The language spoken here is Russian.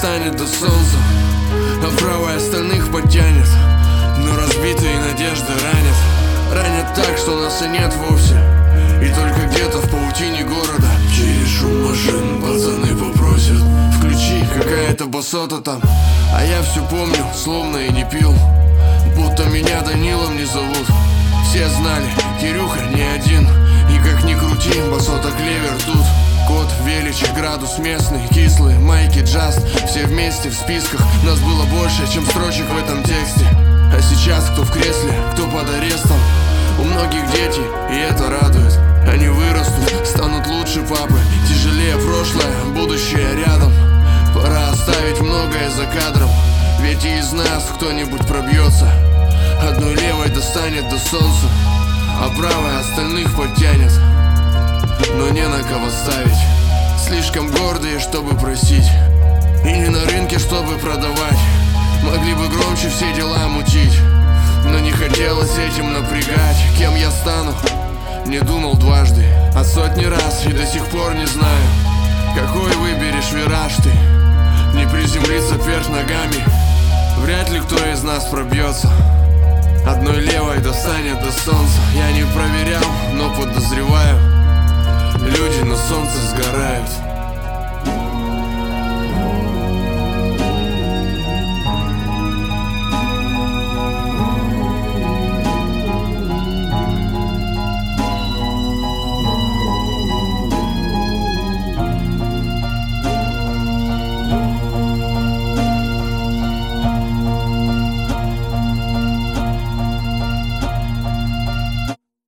достанет до солнца, а правая остальных подтянет. Но разбитые надежды ранят так, что нас и нет вовсе. И только где-то в паутине города через шум машин пацаны попросят: включи, какая-то басота там. А я все помню, словно и не пил, будто меня Данилом не зовут. Все знали, Кирюха не один, и как ни крути, басота клевер тут. Кот, Велич, градус местный, кислый, майки, джаст. Все вместе в списках, нас было больше, чем строчек в этом тексте. А сейчас кто в кресле, кто под арестом. У многих дети, и это радует. Они вырастут, станут лучше папы. Тяжелее прошлое, будущее рядом. Пора оставить многое за кадром, ведь и из нас кто-нибудь пробьется. Одной левой достанет до солнца, а правой остальных подтянет. Но не на кого ставить. Слишком гордые, чтобы просить, и не на рынке, чтобы продавать. Могли бы громче все дела мутить, но не хотелось этим напрягать. Кем я стану, не думал дважды, а сотни раз, и до сих пор не знаю, какой выберешь вираж ты. Не приземлиться вверх ногами, вряд ли кто из нас пробьется. Одной левой достанет до солнца. Я не проверял, но подозреваю, люди на солнце сгорают.